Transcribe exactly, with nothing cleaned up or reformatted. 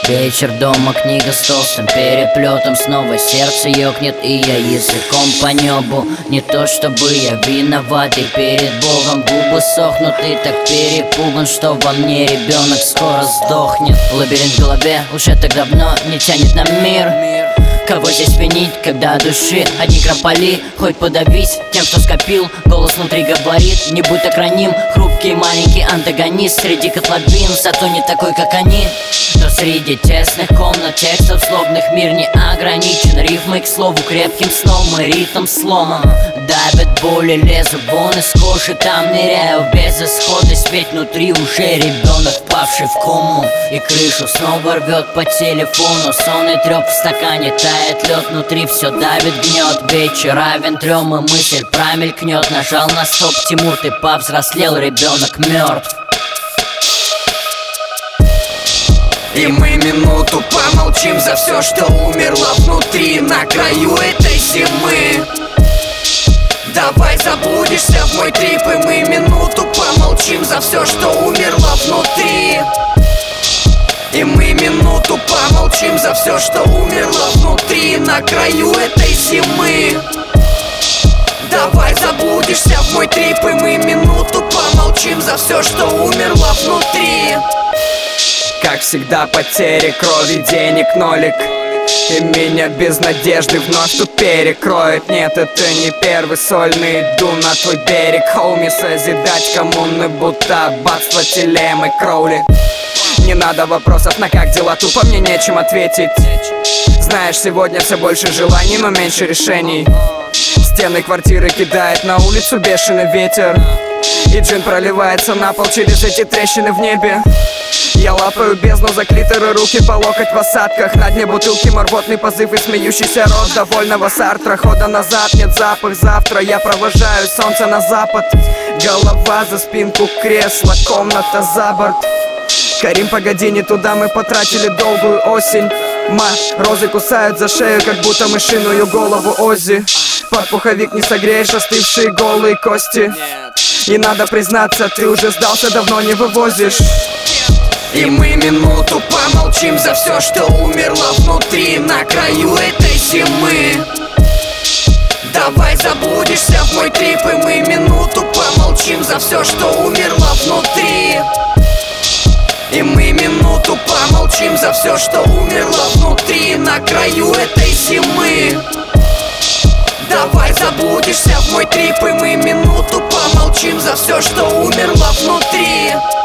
Вечер дома, книга с толстым переплетом. Снова сердце ёкнет, и я языком по небу. Не то чтобы я виноват и перед Богом. Губы сохнут и так перепуган, что во мне ребенок скоро сдохнет. Лабиринт в голове уже так давно не тянет на мир. Кого здесь винить, когда души одни крополи? Хоть подавись тем, что скопил. Голос внутри говорит: не будь так раним. Хрупкий маленький антагонист среди котловин, зато не такой, как они. Но среди тесных комнат текстов злобных мир не ограничен. Рифмой к слову крепким сном и ритм сломом. Давят боли, лезу вон из кожи, там ныряю в безысходность. Ведь внутри уже ребенок, впавший в кому. И крышу снова рвет по телефону. Сон и трёп в стакане, тает лед, внутри все давит, гнет. Вечер равен трем, и мысль промелькнет. Нажал на стоп, Тимур, ты повзрослел, ребенок мертв. И мы минуту помолчим за все, что умерло внутри на краю этой зимы. Давай забудешься в мой трип, и мы минуту помолчим за все, что умерло внутри. И мы минуту помолчим за все, что умерло внутри на краю этой зимы. Давай забудешься в мой трип, и мы минуту помолчим за все, что умерло внутри. Как всегда, потери крови, денег нолик. И меня без надежды вновь тут перекроет. Нет, это не первый сольный, иду на твой берег, хоуми. Созидать коммуны, будто аббатство Телем и Кроули. Не надо вопросов на как дела, тупо мне нечем ответить. Знаешь, сегодня все больше желаний, но меньше решений. Стены квартиры кидает на улицу бешеный ветер, и джин проливается на пол через эти трещины в небе. Я лапаю бездну за клитор и руки по локоть в осадках. На дне бутылки морботный позыв и смеющийся рот довольного Сартра. Хода назад, нет запах завтра. Я провожаю солнце на запад. Голова за спинку кресла, комната за борт. Карим, погоди, не туда, мы потратили долгую осень. Морозы кусают за шею, как будто мышиную голову Оззи. Под пуховик не согреешь остывшие голые кости. И надо признаться, ты уже сдался, давно не вывозишь. И мы минуту помолчим за все, что умерло внутри на краю этой зимы. Давай забудешься в мой трип, и мы минуту помолчим за все, что умерло внутри. И мы минуту помолчим за все, что умерло внутри на краю этой зимы. Давай забудешься в мой трип, и мы минуту помолчим за все, что умерло внутри.